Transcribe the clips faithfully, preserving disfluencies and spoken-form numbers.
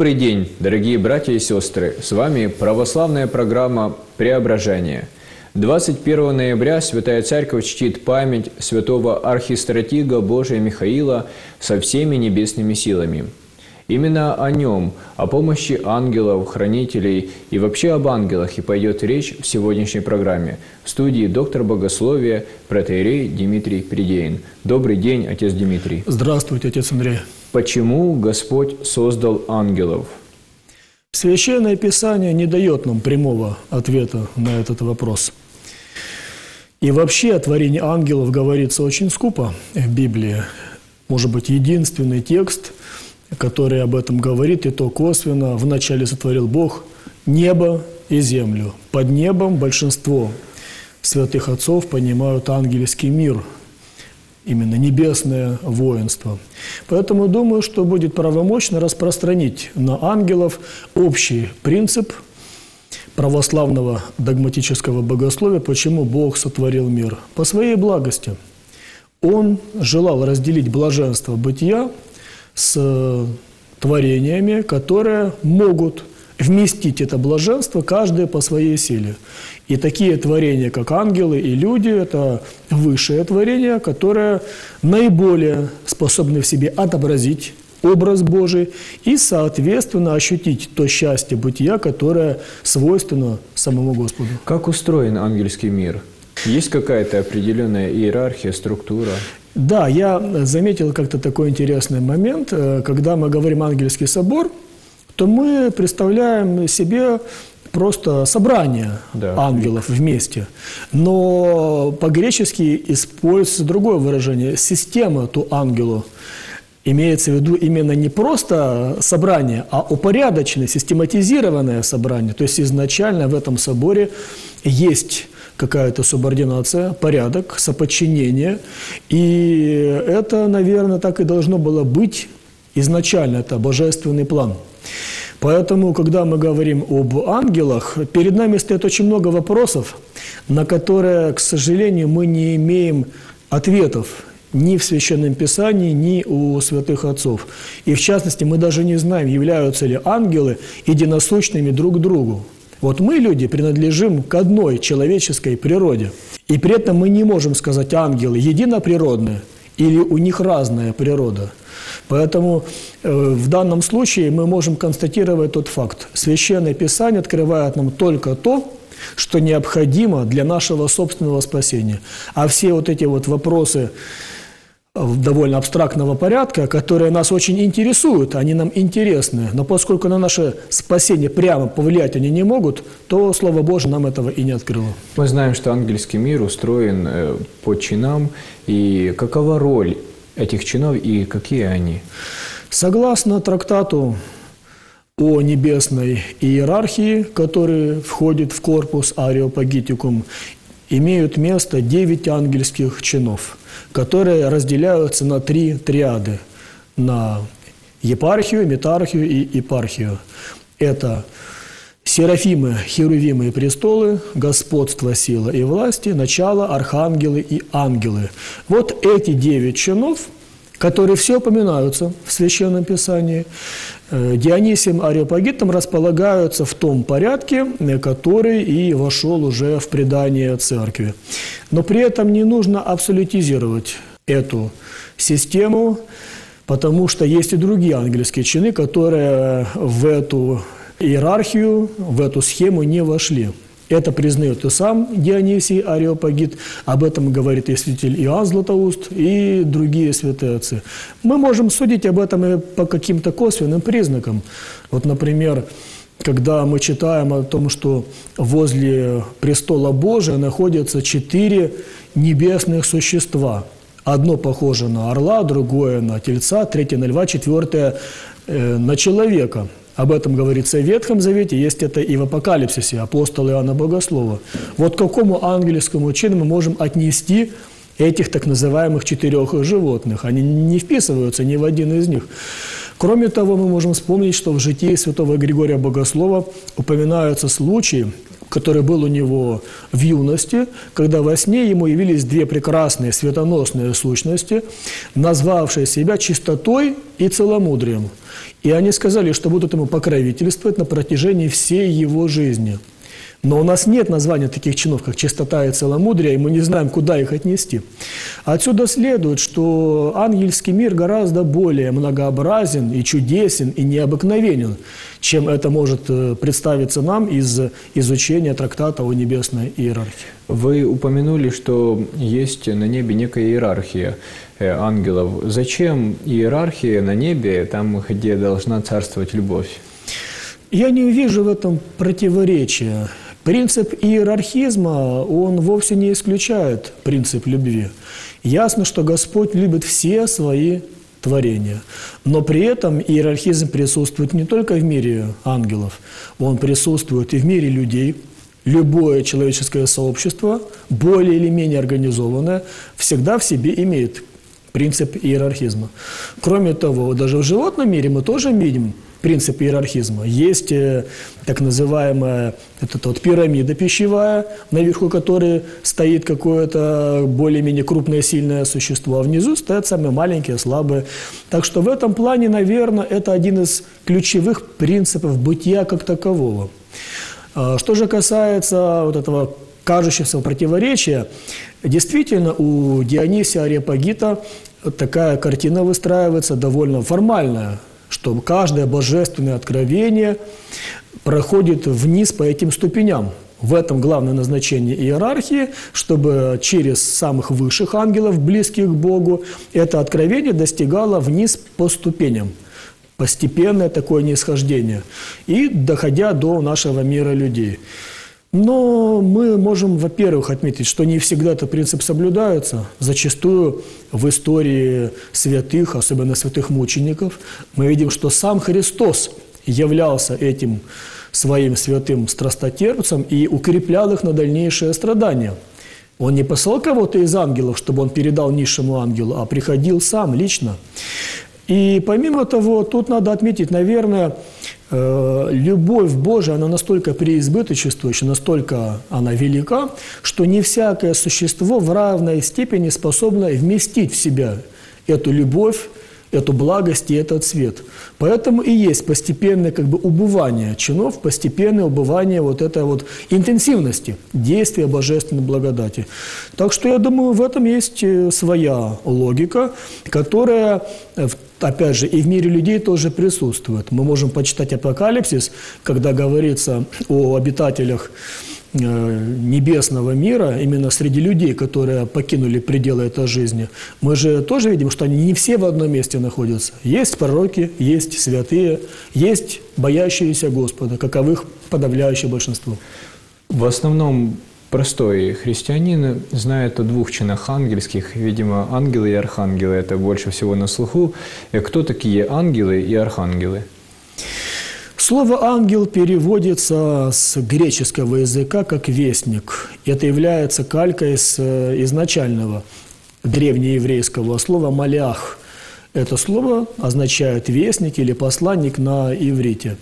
Добрый день, дорогие братья и сестры! С вами православная программа «Преображение». двадцать первого ноября Святая Церковь чтит память святого архистратига Божия Михаила со всеми небесными силами. Именно о нем, о помощи ангелов, хранителей и вообще об ангелах и пойдет речь в сегодняшней программе. В студии доктор богословия, протоиерей Дмитрий Придеин. Добрый день, отец Дмитрий. Здравствуйте, отец Андрей. Почему Господь создал ангелов? Священное Писание не дает нам прямого ответа на этот вопрос. И вообще о творении ангелов говорится очень скупо в Библии. Может быть, единственный текст, который об этом говорит, и то косвенно: «Вначале сотворил Бог небо и землю». Под небом большинство святых отцов понимают ангельский мир, именно небесное воинство. Поэтому думаю, что будет правомочно распространить на ангелов общий принцип православного догматического богословия, почему Бог сотворил мир. По своей благости. Он желал разделить блаженство бытия с творениями, которые могут вместить это блаженство, каждое по своей силе. И такие творения, как ангелы и люди, это высшее творение, которое наиболее способны в себе отобразить образ Божий и, соответственно, ощутить то счастье бытия, которое свойственно самому Господу. Как устроен ангельский мир? Есть какая-то определенная иерархия, структура? Да, я заметил как-то такой интересный момент. Когда мы говорим «ангельский собор», то мы представляем себе просто собрание да, ангелов вместе. Но по-гречески используется другое выражение – «система ту ангелу». Имеется в виду именно не просто собрание, а упорядоченное, систематизированное собрание. То есть изначально в этом соборе есть какая-то субординация, порядок, соподчинение. И это, наверное, так и должно было быть изначально. Это божественный план. Поэтому, когда мы говорим об ангелах, перед нами стоит очень много вопросов, на которые, к сожалению, мы не имеем ответов ни в Священном Писании, ни у святых отцов. И в частности, мы даже не знаем, являются ли ангелы единосущными друг другу. Вот мы, люди, принадлежим к одной человеческой природе. И при этом мы не можем сказать, ангелы единоприродные или у них разная природа. Поэтому э, в данном случае мы можем констатировать тот факт. Священное Писание открывает нам только то, что необходимо для нашего собственного спасения. А все вот эти вот вопросы довольно абстрактного порядка, которые нас очень интересуют, они нам интересны, но поскольку на наше спасение прямо повлиять они не могут, то Слово Божие нам этого и не открыло. Мы знаем, что ангельский мир устроен по чинам, и какова роль этих чинов и какие они? Согласно трактату о небесной иерархии, который входит в корпус Ареопагитикум, имеют место девять ангельских чинов, которые разделяются на три триады – на епархию, метархию и епархию. Это серафимы, херувимы и престолы, господство, сила и власти, начало, архангелы и ангелы. Вот эти девять чинов, которые все упоминаются в Священном Писании, Дионисием Ареопагитом располагаются в том порядке, который и вошел уже в предание Церкви. Но при этом не нужно абсолютизировать эту систему, потому что есть и другие ангельские чины, которые в эту иерархию, в эту схему не вошли. Это признает и сам Дионисий Ареопагит, об этом говорит и святитель Иоанн Златоуст, и другие святые отцы. Мы можем судить об этом и по каким-то косвенным признакам. Вот, например, когда мы читаем о том, что возле престола Божия находятся четыре небесных существа. Одно похоже на орла, другое на тельца, третье на льва, четвертое э, на человека. Об этом говорится в Ветхом Завете, есть это и в Апокалипсисе, апостола Иоанна Богослова. Вот к какому ангельскому чину мы можем отнести этих так называемых четырех животных? Они не вписываются ни в один из них. Кроме того, мы можем вспомнить, что в житии святого Григория Богослова упоминаются случаи, который был у него в юности, когда во сне ему явились две прекрасные светоносные сущности, назвавшие себя чистотой и целомудрием. И они сказали, что будут ему покровительствовать на протяжении всей его жизни. Но у нас нет названия таких чинов, как чистота и целомудрие, и мы не знаем, куда их отнести. Отсюда следует, что ангельский мир гораздо более многообразен и чудесен и необыкновенен, чем это может представиться нам из изучения трактата о небесной иерархии. Вы упомянули, что есть на небе некая иерархия ангелов. Зачем иерархия на небе, там, где должна царствовать любовь? Я не вижу в этом противоречия. Принцип иерархизма, он вовсе не исключает принцип любви. Ясно, что Господь любит все свои творения. Но при этом иерархизм присутствует не только в мире ангелов, он присутствует и в мире людей. Любое человеческое сообщество, более или менее организованное, всегда в себе имеет принцип иерархизма. Кроме того, даже в животном мире мы тоже видим принцип иерархизма. Есть э, так называемая это вот пирамида пищевая, наверху которой стоит какое-то более-менее крупное, сильное существо, а внизу стоят самые маленькие, слабые. Так что в этом плане, наверное, это один из ключевых принципов бытия как такового. А, что же касается вот этого кажущегося противоречия, действительно, у Дионисия Ареопагита такая картина выстраивается довольно формальная, что каждое божественное откровение проходит вниз по этим ступеням. В этом главное назначение иерархии, чтобы через самых высших ангелов, близких к Богу, это откровение достигало вниз по ступеням. Постепенное такое нисхождение. И доходя до нашего мира людей. Но мы можем, во-первых, отметить, что не всегда этот принцип соблюдается. Зачастую в истории святых, особенно святых мучеников, мы видим, что сам Христос являлся этим своим святым страстотерпцем и укреплял их на дальнейшее страдание. Он не послал кого-то из ангелов, чтобы он передал низшему ангелу, а приходил сам лично. И помимо того, тут надо отметить, наверное, любовь Божия, она настолько преизбыточествующая, настолько она велика, что не всякое существо в равной степени способно вместить в себя эту любовь, эту благость и этот свет. Поэтому и есть постепенное как бы убывание чинов, постепенное убывание вот этой вот интенсивности действия божественной благодати. Так что я думаю, в этом есть своя логика, которая, опять же, и в мире людей тоже присутствует. Мы можем почитать Апокалипсис, когда говорится о обитателях небесного мира, именно среди людей, которые покинули пределы этой жизни. Мы же тоже видим, что они не все в одном месте находятся. Есть пророки, есть святые, есть боящиеся Господа, каковых подавляющее большинство. В основном простой христианин знает о двух чинах ангельских. Видимо, ангелы и архангелы – это больше всего на слуху. Кто такие ангелы и архангелы? Слово «ангел» переводится с греческого языка как «вестник». Это является калькой с изначального древнееврейского слова «малях». Это слово означает «вестник» или «посланник» на иврите.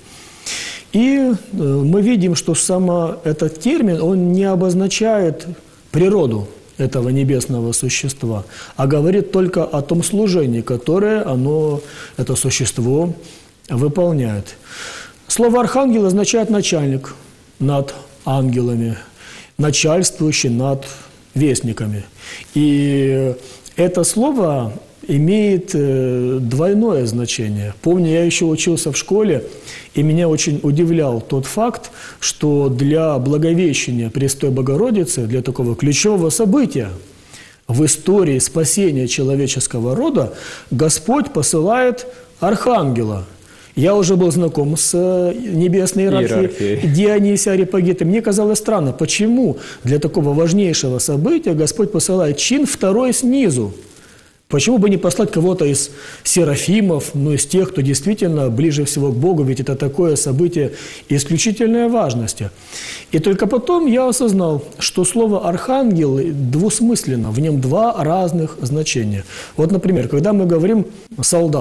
И мы видим, что сам этот термин, он не обозначает природу этого небесного существа, а говорит только о том служении, которое оно, это существо выполняет. Слово «архангел» означает «начальник» над ангелами, начальствующий над вестниками. И это слово имеет двойное значение. Помню, я еще учился в школе, и меня очень удивлял тот факт, что для Благовещения Престой Богородицы, для такого ключевого события в истории спасения человеческого рода, Господь посылает архангела. Я уже был знаком с небесной иерархией Дионисия Ареопагита. Мне казалось странно, почему для такого важнейшего события Господь посылает чин второй снизу. Почему бы не послать кого-то из серафимов, ну, из тех, кто действительно ближе всего к Богу, ведь это такое событие исключительной важности. И только потом я осознал, что слово «архангел» двусмысленно, в нем два разных значения. Вот, например, когда мы говорим «солдат»,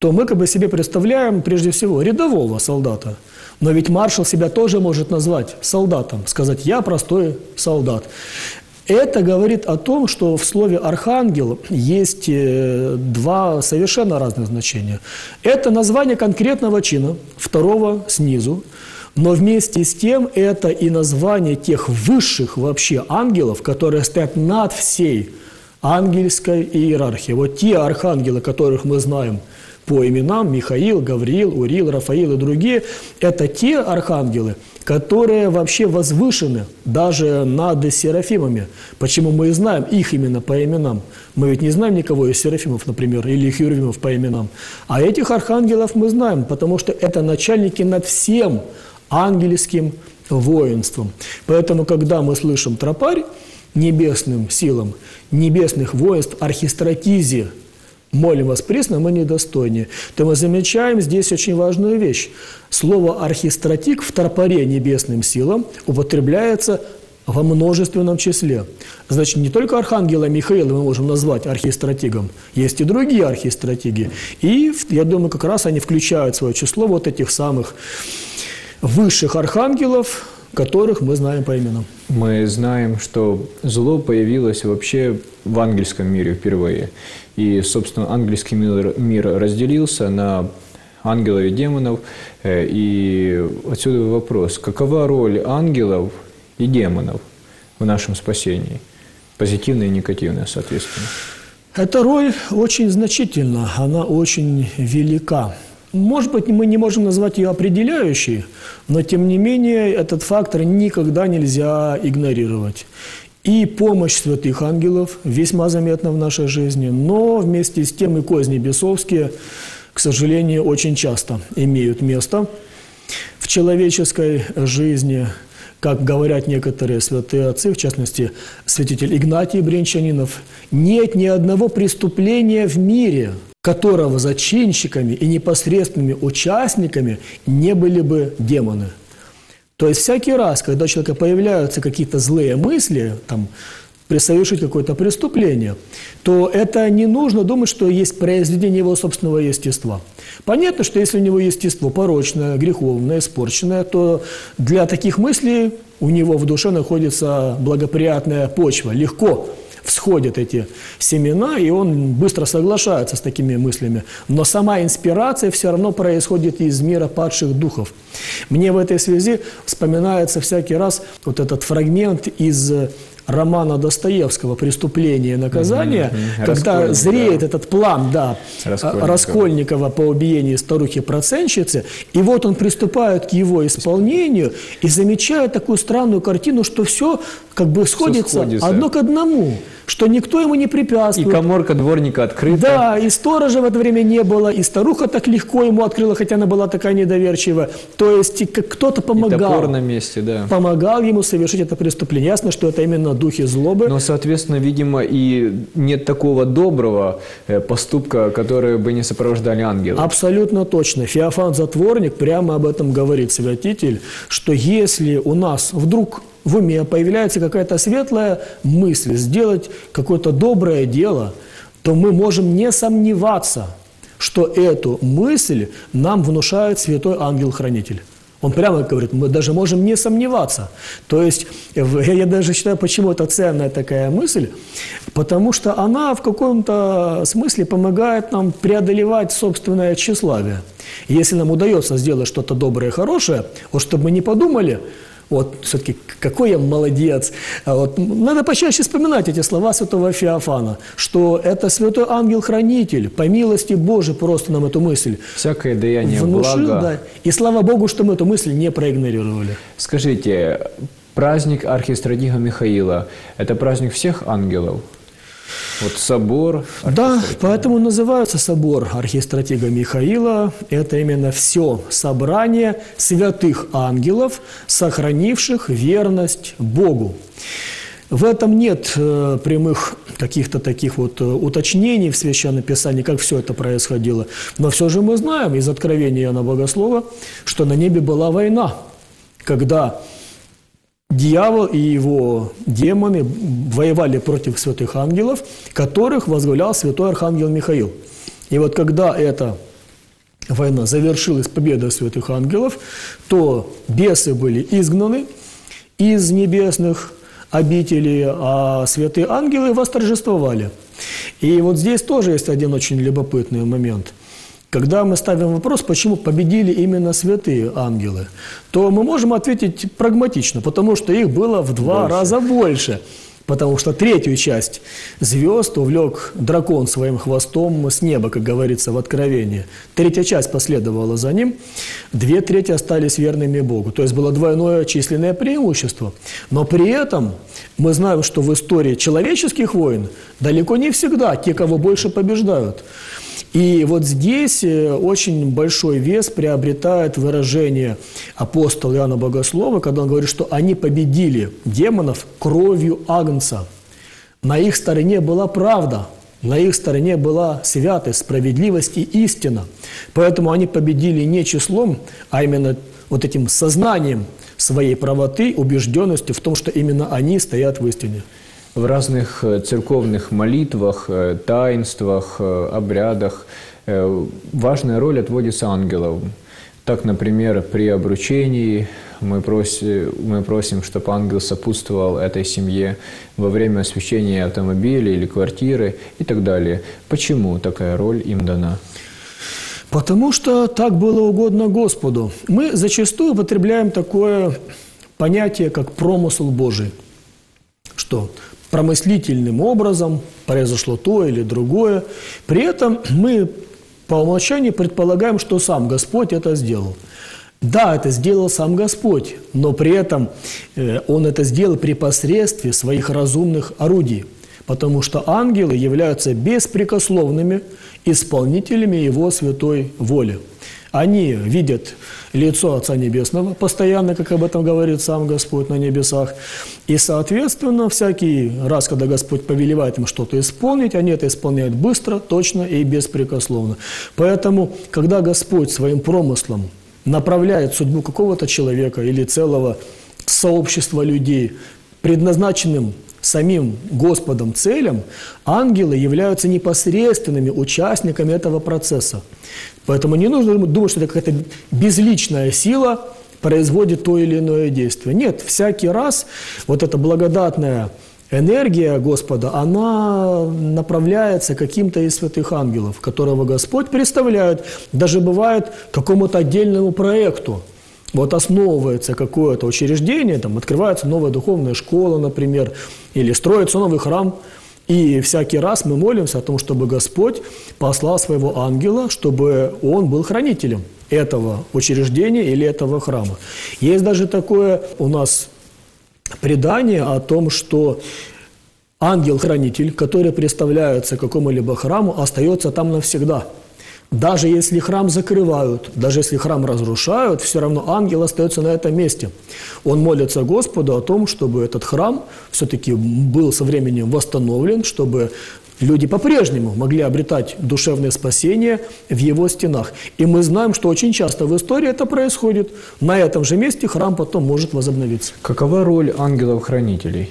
то мы как бы себе представляем прежде всего рядового солдата. Но ведь маршал себя тоже может назвать солдатом, сказать «я простой солдат». Это говорит о том, что в слове «архангел» есть два совершенно разных значения. Это название конкретного чина, второго снизу, но вместе с тем это и название тех высших вообще ангелов, которые стоят над всей ангельской иерархией. Вот те архангелы, которых мы знаем по именам, Михаил, Гавриил, Урил, Рафаил и другие, это те архангелы, которые вообще возвышены даже над серафимами. Почему мы и знаем их именно по именам? Мы ведь не знаем никого из серафимов, например, или херувимов по именам. А этих архангелов мы знаем, потому что это начальники над всем ангельским воинством. Поэтому, когда мы слышим тропарь небесным силам, небесных воинств, архистратизе, молим вас пресно, мы недостойны, то мы замечаем здесь очень важную вещь. Слово «архистратик» в тропаре небесным силам употребляется во множественном числе. Значит, не только архангела Михаила мы можем назвать архистратигом, есть и другие архистратиги. И, я думаю, как раз они включают в свое число вот этих самых высших архангелов, которых мы знаем по именам. Мы знаем, что зло появилось вообще в ангельском мире впервые. И, собственно, ангельский мир, мир разделился на ангелов и демонов. И отсюда вопрос, какова роль ангелов и демонов в нашем спасении? Позитивная и негативная, соответственно. Эта роль очень значительна, она очень велика. Может быть, мы не можем назвать ее определяющей, но, тем не менее, этот фактор никогда нельзя игнорировать. И помощь святых ангелов весьма заметна в нашей жизни, но вместе с тем и козни бесовские, к сожалению, очень часто имеют место в человеческой жизни. Как говорят некоторые святые отцы, в частности, святитель Игнатий Брянчанинов, нет ни одного преступления в мире, которого зачинщиками и непосредственными участниками не были бы демоны. То есть всякий раз, когда у человека появляются какие-то злые мысли, там, совершить какое-то преступление, то это не нужно думать, что есть произведение его собственного естества. Понятно, что если у него естество порочное, греховное, испорченное, то для таких мыслей у него в душе находится благоприятная почва, легко всходят эти семена, и он быстро соглашается с такими мыслями. Но сама инспирация все равно происходит из мира падших духов. Мне в этой связи вспоминается всякий раз вот этот фрагмент из романа Достоевского «Преступление и наказание», mm-hmm. когда зреет да. этот план да, Раскольникова. Раскольникова по убиению старухи-процентщицы, и вот он приступает к его исполнению и замечает такую странную картину, что все как бы сходится, сходится одно к одному, что никто ему не препятствует. И каморка дворника открыта. Да, и сторожа в это время не было, и старуха так легко ему открыла, хотя она была такая недоверчивая. То есть кто-то помогал. И топор на месте, да. Помогал ему совершить это преступление. Ясно, что это именно духи злобы. Но, соответственно, видимо, и нет такого доброго поступка, который бы не сопровождали ангелы. Абсолютно точно. Феофан Затворник прямо об этом говорит, святитель, что если у нас вдруг в уме появляется какая-то светлая мысль сделать какое-то доброе дело, то мы можем не сомневаться, что эту мысль нам внушает святой ангел-хранитель. Он прямо говорит, мы даже можем не сомневаться. То есть, я даже считаю, почему это ценная такая мысль, потому что она в каком-то смысле помогает нам преодолевать собственное тщеславие. Если нам удается сделать что-то доброе и хорошее, вот чтобы мы не подумали, вот, все-таки, какой я молодец. Вот, надо почаще вспоминать эти слова святого Феофана, что это святой ангел-хранитель, по милости Божией просто нам эту мысль всякое даяние внушил, блага. Да, и слава Богу, что мы эту мысль не проигнорировали. Скажите, праздник архистратига Михаила – это праздник всех ангелов? Вот собор. Да, поэтому называется собор архистратига Михаила. Это именно все собрание святых ангелов, сохранивших верность Богу. В этом нет э, прямых каких-то таких вот э, уточнений в Священном Писании, как все это происходило. Но все же мы знаем из Откровения Иоанна Богослова, что на небе была война, когда дьявол и его демоны воевали против святых ангелов, которых возглавлял святой архангел Михаил. И вот когда это война завершилась победой святых ангелов, то бесы были изгнаны из небесных обителей, а святые ангелы восторжествовали. И вот здесь тоже есть один очень любопытный момент. Когда мы ставим вопрос, почему победили именно святые ангелы, то мы можем ответить прагматично, потому что их было в два больше. раза больше. Потому что третью часть звезд увлек дракон своим хвостом с неба, как говорится в Откровении. Третья часть последовала за ним, две трети остались верными Богу. То есть было двойное численное преимущество. Но при этом мы знаем, что в истории человеческих войн далеко не всегда те, кого больше, побеждают. И вот здесь очень большой вес приобретает выражение апостола Иоанна Богослова, когда он говорит, что они победили демонов кровью Агнца. На их стороне была правда, на их стороне была святость, справедливость и истина. Поэтому они победили не числом, а именно вот этим сознанием своей правоты, убежденностью в том, что именно они стоят в истине. В разных церковных молитвах, таинствах, обрядах важная роль отводится ангелам. Так, например, при обручении мы просим, мы просим, чтобы ангел сопутствовал этой семье во время освящения автомобиля или квартиры и так далее. Почему такая роль им дана? Потому что так было угодно Господу. Мы зачастую употребляем такое понятие, как промысл Божий. Что промыслительным образом произошло то или другое. При этом мы по умолчанию предполагаем, что сам Господь это сделал. Да, это сделал сам Господь, но при этом э, Он это сделал при посредстве своих разумных орудий. Потому что ангелы являются беспрекословными исполнителями Его святой воли. Они видят лицо Отца Небесного постоянно, как об этом говорит сам Господь на небесах. И, соответственно, всякий раз, когда Господь повелевает им что-то исполнить, они это исполняют быстро, точно и беспрекословно. Поэтому, когда Господь своим промыслом направляет судьбу какого-то человека или целого сообщества людей, предназначенным самим Господом целям, ангелы являются непосредственными участниками этого процесса. Поэтому не нужно думать, что это какая-то безличная сила производит то или иное действие. Нет, всякий раз вот эта благодатная энергия Господа, она направляется каким-то из святых ангелов, которого Господь представляет, даже бывает какому-то отдельному проекту. Вот основывается какое-то учреждение, там открывается новая духовная школа, например, или строится новый храм. И всякий раз мы молимся о том, чтобы Господь послал своего ангела, чтобы он был хранителем этого учреждения или этого храма. Есть даже такое у нас предание о том, что ангел-хранитель, который представляется какому-либо храму, остается там навсегда. Даже если храм закрывают, даже если храм разрушают, все равно ангел остается на этом месте. Он молится Господу о том, чтобы этот храм все-таки был со временем восстановлен, чтобы люди по-прежнему могли обретать душевное спасение в его стенах. И мы знаем, что очень часто в истории это происходит. На этом же месте храм потом может возобновиться. Какова роль ангелов-хранителей?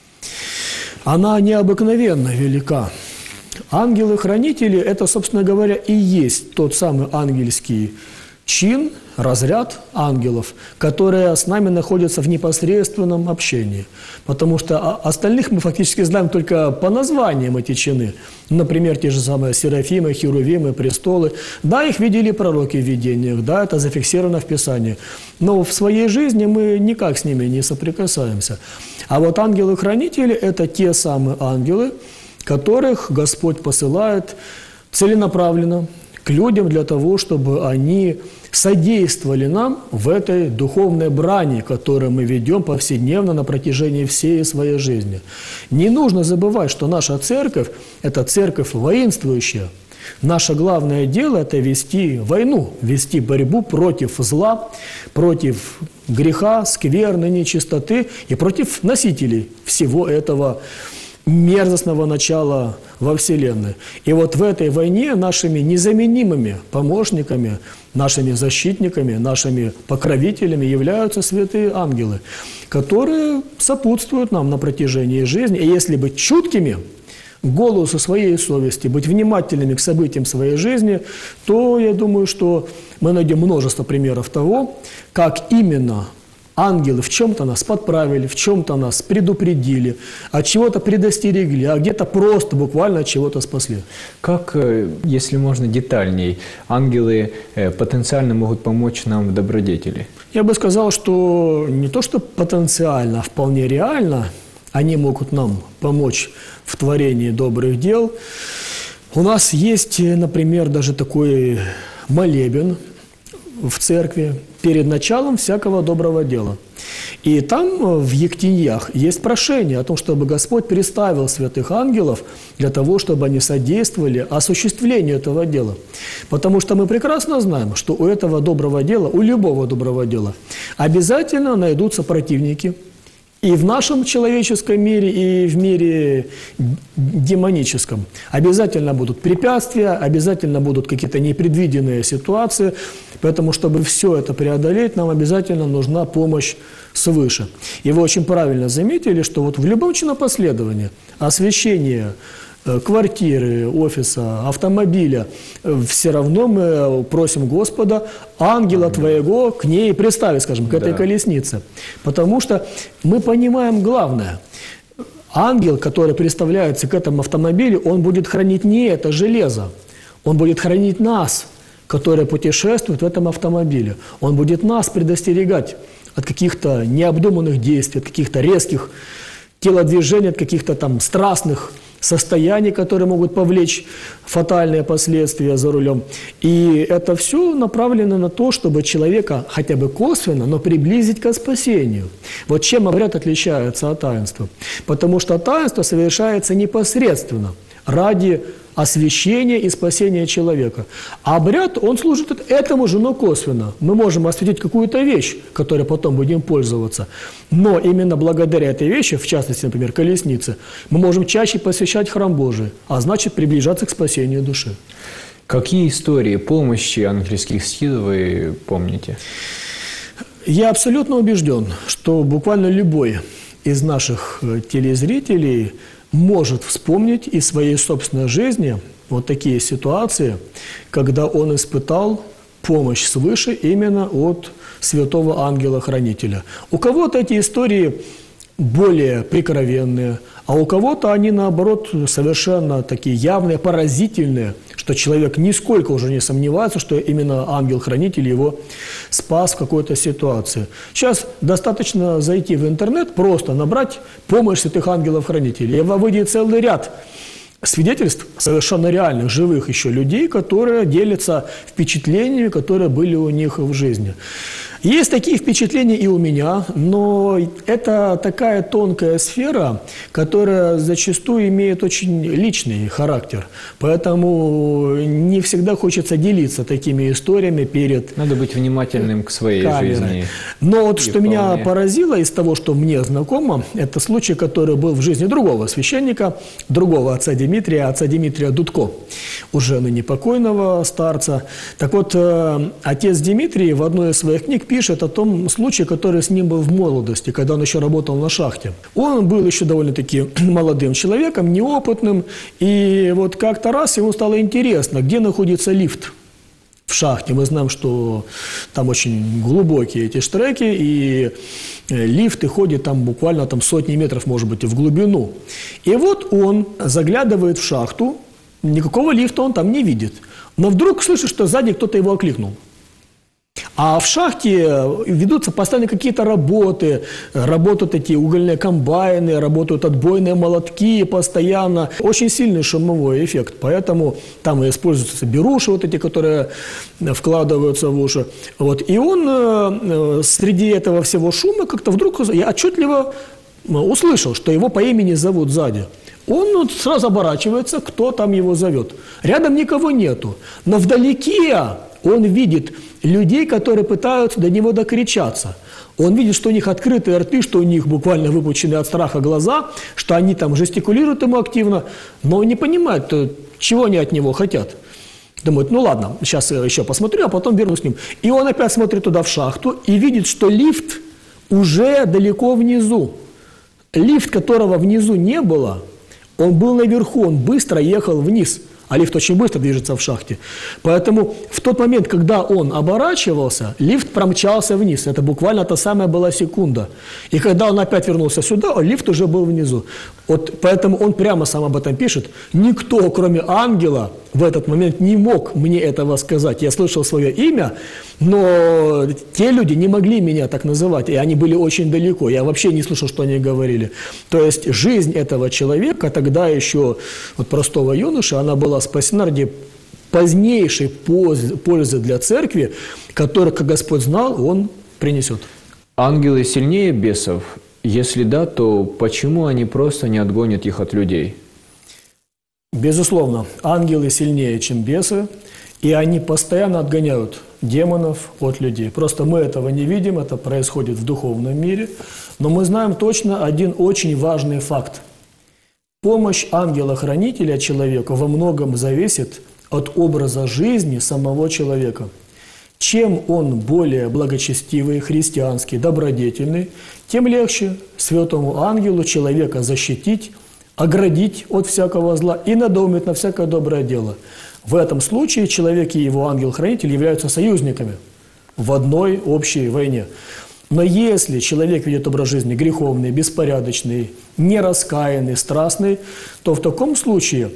Она необыкновенно велика. Ангелы-хранители – это, собственно говоря, и есть тот самый ангельский чин, разряд ангелов, которые с нами находятся в непосредственном общении. Потому что остальных мы фактически знаем только по названиям эти чины. Например, те же самые серафимы, херувимы, престолы. Да, их видели пророки в видениях, да, это зафиксировано в Писании. Но в своей жизни мы никак с ними не соприкасаемся. А вот ангелы-хранители – это те самые ангелы, которых Господь посылает целенаправленно к людям для того, чтобы они содействовали нам в этой духовной брани, которую мы ведем повседневно на протяжении всей своей жизни. Не нужно забывать, что наша церковь – это церковь воинствующая. Наше главное дело – это вести войну, вести борьбу против зла, против греха, скверны, нечистоты и против носителей всего этого мерзостного начала во Вселенной. И вот в этой войне нашими незаменимыми помощниками, нашими защитниками, нашими покровителями являются святые ангелы, которые сопутствуют нам на протяжении жизни. И если быть чуткими, к голосу своей совести, быть внимательными к событиям своей жизни, то я думаю, что мы найдем множество примеров того, как именно ангелы в чем-то нас подправили, в чем-то нас предупредили, от чего-то предостерегли, а где-то просто буквально от чего-то спасли. Как, если можно детальней, ангелы потенциально могут помочь нам в добродетели? Я бы сказал, что не то что потенциально, а вполне реально они могут нам помочь в творении добрых дел. У нас есть, например, даже такой молебен в церкви перед началом всякого доброго дела. И там в Ектиньях есть прошение о том, чтобы Господь представил святых ангелов для того, чтобы они содействовали осуществлению этого дела. Потому что мы прекрасно знаем, что у этого доброго дела, у любого доброго дела, обязательно найдутся противники. И в нашем человеческом мире, и в мире демоническом. Обязательно будут препятствия, обязательно будут какие-то непредвиденные ситуации. Поэтому, чтобы все это преодолеть, нам обязательно нужна помощь свыше. И вы очень правильно заметили, что вот в любом чинопоследовании освящение квартиры, офиса, автомобиля, все равно мы просим Господа ангела твоего к ней представить, скажем, к этой да. колеснице. Потому что мы понимаем главное. Ангел, который представляется к этому автомобилю, он будет хранить не это железо, он будет хранить нас, которые путешествуют в этом автомобиле. Он будет нас предостерегать от каких-то необдуманных действий, от каких-то резких телодвижений, от каких-то там страстных состояний, которые могут повлечь фатальные последствия за рулем. И это все направлено на то, чтобы человека хотя бы косвенно, но приблизить к спасению. Вот чем обряд отличается от таинства? Потому что таинство совершается непосредственно ради освящения и спасения человека. А обряд, он служит этому же, но косвенно. Мы можем осветить какую-то вещь, которой потом будем пользоваться. Но именно благодаря этой вещи, в частности, например, колеснице, мы можем чаще посещать храм Божий, а значит, приближаться к спасению души. Какие истории помощи ангельских сил вы помните? Я абсолютно убежден, что буквально любой из наших телезрителей может вспомнить из своей собственной жизни вот такие ситуации, когда он испытал помощь свыше именно от святого ангела-хранителя. У кого-то эти истории более прикровенные, а у кого-то они, наоборот, совершенно такие явные, поразительные, что человек нисколько уже не сомневается, что именно ангел-хранитель его спас в какой-то ситуации. Сейчас достаточно зайти в интернет, просто набрать «помощь святых ангелов-хранителей», и выйдет целый ряд свидетельств совершенно реальных, живых еще людей, которые делятся впечатлениями, которые были у них в жизни. Есть такие впечатления и у меня, но это такая тонкая сфера, которая зачастую имеет очень личный характер. Поэтому не всегда хочется делиться такими историями перед Надо быть внимательным к своей камерой. Жизни. Но вот что вполне... меня поразило из того, что мне знакомо, это случай, который был в жизни другого священника, другого отца Дмитрия, отца Дмитрия Дудко, уже ныне покойного старца. Так вот, отец Дмитрий в одной из своих книг пишет о том случае, который с ним был в молодости, когда он еще работал на шахте. Он был еще довольно-таки молодым человеком, неопытным, и вот как-то раз ему стало интересно, где находится лифт в шахте. Мы знаем, что там очень глубокие эти штреки, и лифты ходят там буквально там сотни метров, может быть, в глубину. И вот он заглядывает в шахту, никакого лифта он там не видит, но вдруг слышит, что сзади кто-то его окликнул. А в шахте ведутся постоянно какие-то работы, работают эти угольные комбайны, работают отбойные молотки постоянно. Очень сильный шумовой эффект, поэтому там и используются беруши вот эти, которые вкладываются в уши. Вот. И он э, среди этого всего шума как-то вдруг я отчетливо услышал, что его по имени зовут сзади. Он вот сразу оборачивается, кто там его зовет. Рядом никого нету, но вдалеке он видит людей, которые пытаются до него докричаться. Он видит, что у них открытые рты, что у них буквально выпучены от страха глаза, что они там жестикулируют ему активно, но он не понимает, чего они от него хотят. Думает, ну ладно, сейчас я еще посмотрю, а потом вернусь с ним. И он опять смотрит туда в шахту и видит, что лифт уже далеко внизу. Лифт, которого внизу не было, Он был наверху, он быстро ехал вниз. А лифт очень быстро движется в шахте. Поэтому в тот момент, когда он оборачивался, лифт промчался вниз. Это буквально та самая была секунда. И когда он опять вернулся сюда, лифт уже был внизу. Вот поэтому он прямо сам об этом пишет. Никто, кроме ангела, в этот момент не мог мне этого сказать. Я слышал свое имя, но те люди не могли меня так называть. И они были очень далеко. Я вообще не слышал, что они говорили. То есть жизнь этого человека, тогда еще вот простого юноши, она была спасена ради позднейшей пользы для церкви, которую, как Господь знал, Он принесет. Ангелы сильнее бесов? Если да, то почему они просто не отгонят их от людей? Безусловно, ангелы сильнее, чем бесы, и они постоянно отгоняют демонов от людей. Просто мы этого не видим, это происходит в духовном мире, но мы знаем точно один очень важный факт. Помощь ангела-хранителя человеку во многом зависит от образа жизни самого человека. Чем он более благочестивый, христианский, добродетельный, тем легче святому ангелу человека защитить, оградить от всякого зла и надоумить на всякое доброе дело. В этом случае человек и его ангел-хранитель являются союзниками в одной общей войне. Но если человек ведет образ жизни греховный, беспорядочный, нераскаянный, страстный, то в таком случае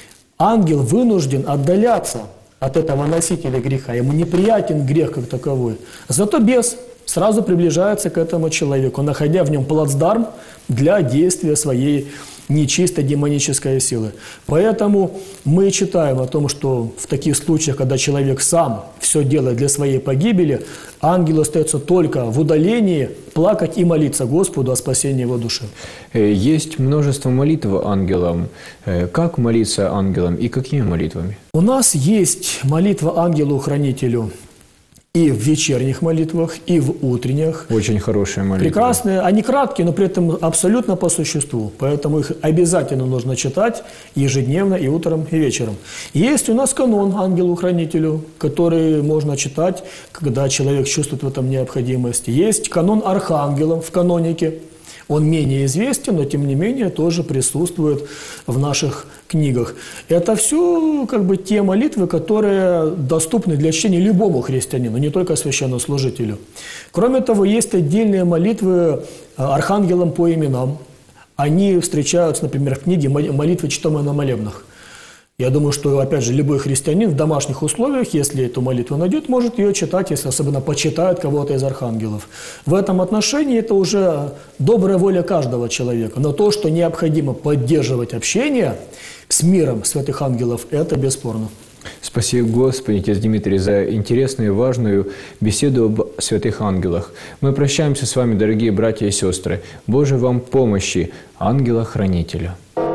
ангел вынужден отдаляться от этого носителя греха. Ему неприятен грех как таковой. Зато бес сразу приближается к этому человеку, находя в нем плацдарм для действия своей нечистой демонической силы. Поэтому мы читаем о том, что в таких случаях, когда человек сам все делает для своей погибели, ангелу остается только в удалении плакать и молиться Господу о спасении его души. Есть множество молитв ангелам. Как молиться ангелам и какими молитвами? У нас есть молитва ангелу-хранителю и в вечерних молитвах, и в утренних. Очень хорошие молитвы. Прекрасные. Они краткие, но при этом абсолютно по существу. Поэтому их обязательно нужно читать ежедневно и утром, и вечером. Есть у нас канон ангелу-хранителю, который можно читать, когда человек чувствует в этом необходимость. Есть канон архангелам в канонике. Он менее известен, но тем не менее тоже присутствует в наших книгах. Это все как бы те молитвы, которые доступны для чтения любому христианину, не только священнослужителю. Кроме того, есть отдельные молитвы архангелам по именам. Они встречаются, например, в книге «Молитвы, читаемые на молебнах». Я думаю, что, опять же, любой христианин в домашних условиях, если эту молитву найдет, может ее читать, если особенно почитает кого-то из архангелов. В этом отношении это уже добрая воля каждого человека. Но то, что необходимо поддерживать общение с миром святых ангелов, это бесспорно. Спасибо, Господи, Отец Дмитрий, за интересную и важную беседу об святых ангелах. Мы прощаемся с вами, дорогие братья и сестры. Божьей вам помощи, ангела-хранителя.